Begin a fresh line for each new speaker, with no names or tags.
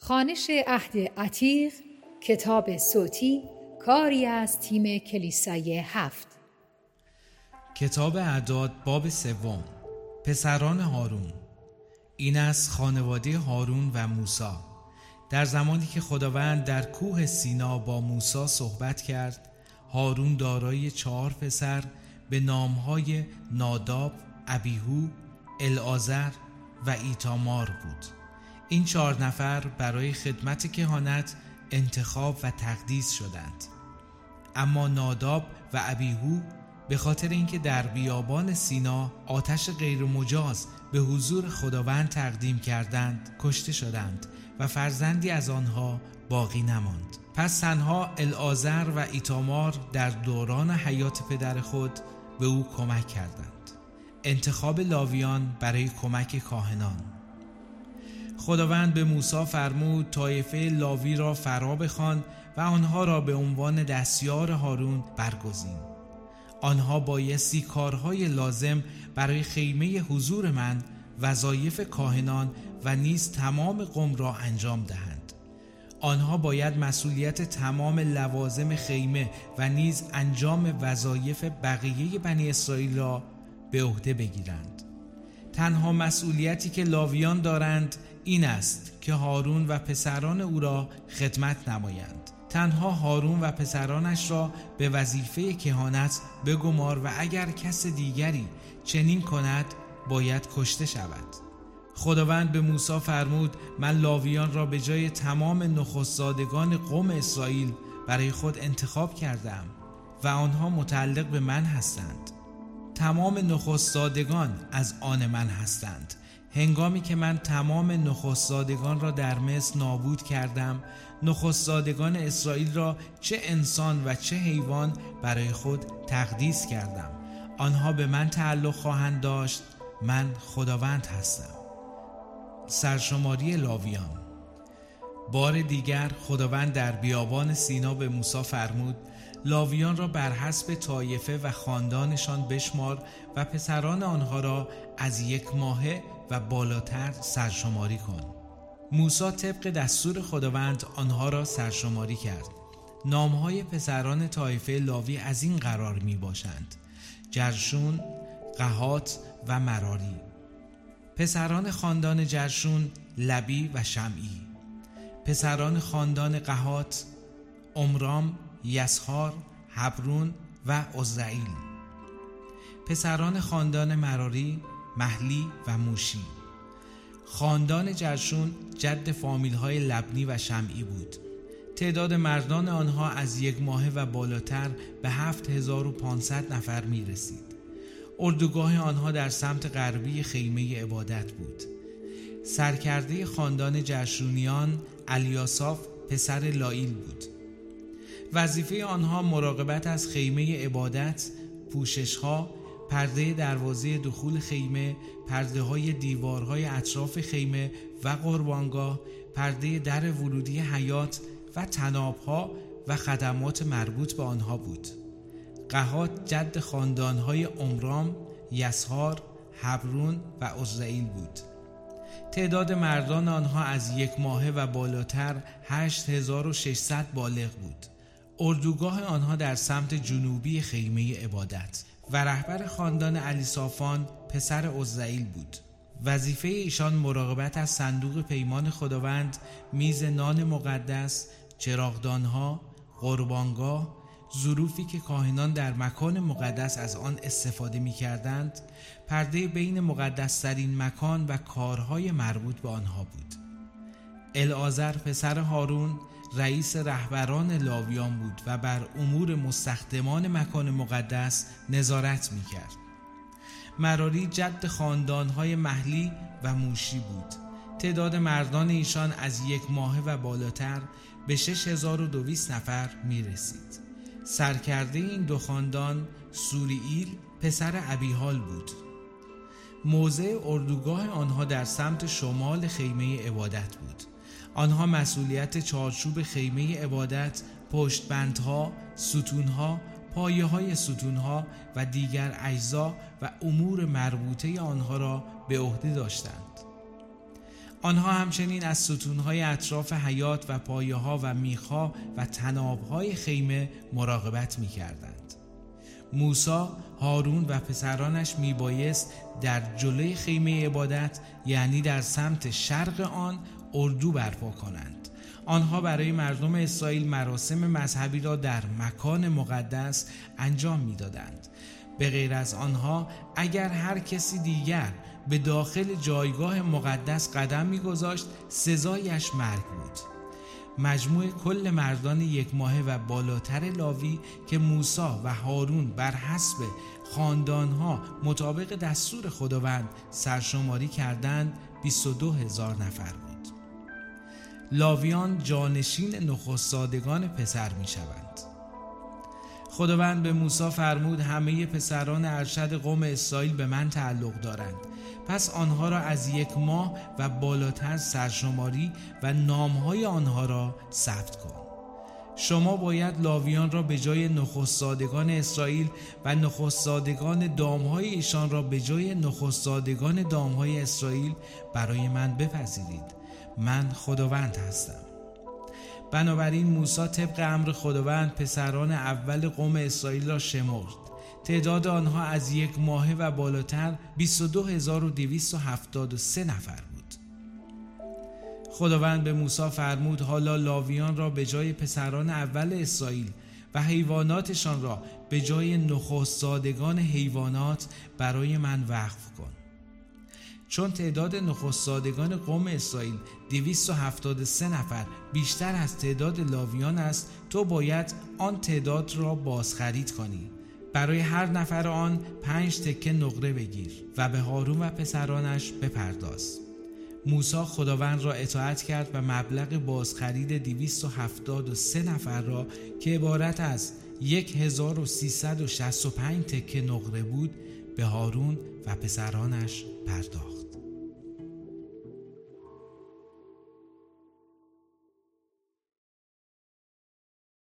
خوانش عهد عتیق، کتاب صوتی، کاری از تیم کلیسای 7.
کتاب اعداد باب 3. پسران هارون. این از خانواده هارون و موسی. در زمانی که خداوند در کوه سینا با موسی صحبت کرد، هارون دارای 4 پسر به نامهای ناداب، ابیهو، العازر و ایتامار بود. این 4 نفر برای خدمت کهانت انتخاب و تقدیس شدند. اما ناداب و ابیهو به خاطر اینکه در بیابان سینا آتش غیر مجاز به حضور خداوند تقدیم کردند، کشته شدند و فرزندی از آنها باقی نماند. پس تنها العازر و ایتامار در دوران حیات پدر خود به او کمک کردند. انتخاب لاویان برای کمک کاهنان. خداوند به موسی فرمود طایفه لاوی را فرا بخوان و آنها را به عنوان دستیار هارون برگزین. آنها بایستی کارهای لازم برای خیمه حضور من، وظایف کاهنان و نیز تمام قوم را انجام دهند. آنها باید مسئولیت تمام لوازم خیمه و نیز انجام وظایف بقیه بنی اسرائیل را به عهده بگیرند. تنها مسئولیتی که لاویان دارند این است که هارون و پسران او را خدمت نمایند. تنها هارون و پسرانش را به وظیفه کهانت بگمار و اگر کس دیگری چنین کند باید کشته شود. خداوند به موسی فرمود من لاویان را به جای تمام نخستزادگان قوم اسرائیل برای خود انتخاب کردم و آنها متعلق به من هستند. تمام نخستزادگان از آن من هستند. هنگامی که من تمام نخستزادگان را در مصر نابود کردم، نخستزادگان اسرائیل را چه انسان و چه حیوان برای خود تقدیس کردم. آنها به من تعلق خواهند داشت. من خداوند هستم. سرشماری لاویان. بار دیگر خداوند در بیابان سینا به موسی فرمود لاویان را بر حسب طایفه و خاندانشان بشمار و پسران آنها را از 1 ماهه و بالاتر سرشماری کن. موسی طبق دستور خداوند آنها را سرشماری کرد. نامهای پسران طایفه لاوی از این قرار می باشند: جرشون، قهات و مراری. پسران خاندان جرشون لبی و شمعی. پسران خاندان قهات عمرام، یسخار، حبرون و عزرائیل. پسران خاندان مراری محلی و موشی. خاندان جرشون جد فامیل‌های لبنی و شمعی بود. تعداد مردان آنها از 1 ماهه و بالاتر به 7500 نفر می رسید. اردوگاه آنها در سمت غربی خیمه عبادت بود. سرکرده خاندان جرشونیان الیاساف پسر لائیل بود. وظیفه آنها مراقبت از خیمه عبادت، پوشش‌ها، پرده دروازه دخول خیمه، پرده‌های دیوارهای اطراف خیمه و قربانگاه، پرده در ورودی حیات و طناب‌ها و خدمات مربوط به آنها بود. قهات جد خاندان‌های عمرام، یسخار، حبرون و عزرائیل بود. تعداد مردان آنها از 1 ماهه و بالاتر 8600 بالغ بود. اردوگاه آنها در سمت جنوبی خیمه عبادت و رهبر خاندان الیصافان پسر عزرائیل بود. وظیفه ایشان مراقبت از صندوق پیمان خداوند، میز نان مقدس، چراغدانها، قربانگاه، ظروفی که کاهنان در مکان مقدس از آن استفاده می کردند، پرده بین مقدسترین مکان و کارهای مربوط به آنها بود. العازر پسر هارون رئیس رهبران لاویان بود و بر امور مستخدمان مکان مقدس نظارت می کرد. مراری جد خاندانهای محلی و موشی بود. تعداد مردان ایشان از 1 ماهه و بالاتر به 6200 نفر می رسید. سرکرده این 2 خاندان سوریئیل پسر ابیحال بود. موضع اردوگاه آنها در سمت شمال خیمه عبادت بود. آنها مسئولیت چارچوب خیمه عبادت، پشتبندها، ستونها، پایه‌های ستونها و دیگر اجزا و امور مربوطه آنها را به عهده داشتند. آنها همچنین از ستونهای اطراف حیاط و پایه‌ها و میخ‌ها و طناب‌های خیمه مراقبت می‌کردند. موسی، هارون و پسرانش میبایست در جلوی خیمه عبادت، یعنی در سمت شرق آن، اردو برپا کنند. آنها برای مردم اسرائیل مراسم مذهبی را در مکان مقدس انجام میدادند. به غیر از آنها، اگر هر کسی دیگر به داخل جایگاه مقدس قدم میگذاشت، سزایش مرگ بود. مجموع کل مردان 1 ماهه و بالاتر لاوی که موسی و هارون بر حسب خاندانها مطابق دستور خداوند سرشماری کردند 22,000 نفر بود. لاویان جانشین نخستزادگان پسر می شوند. خداوند به موسی فرمود همه پسران ارشد قوم اسرائیل به من تعلق دارند، پس آنها را از 1 ماه و بالاتر سرشماری و نامهای آنها را ثبت کن. شما باید لاویان را به جای نخستزادگان اسرائیل و نخستزادگان دامهای ایشان را به جای نخستزادگان دامهای اسرائیل برای من بپذیرید. من خداوند هستم. بنابراین موسی طبق امر خداوند پسران اول قوم اسرائیل را شمرد. تعداد آنها از 1 ماهه و بالاتر 22,273 نفر بود. خداوند به موسی فرمود حالا لاویان را به جای پسران اول اسرائیل و حیواناتشان را به جای نخستزادگان حیوانات برای من وقف کن. چون تعداد نخستزادگان قوم اسرائیل 273 نفر بیشتر از تعداد لاویان است، تو باید آن تعداد را بازخرید کنی. برای هر نفر آن 5 تکه نقره بگیر و به هارون و پسرانش بپرداز. موسی خداوند را اطاعت کرد و مبلغ بازخرید 273 نفر را که عبارت از 1365 تکه نقره بود به هارون و پسرانش پرداخت.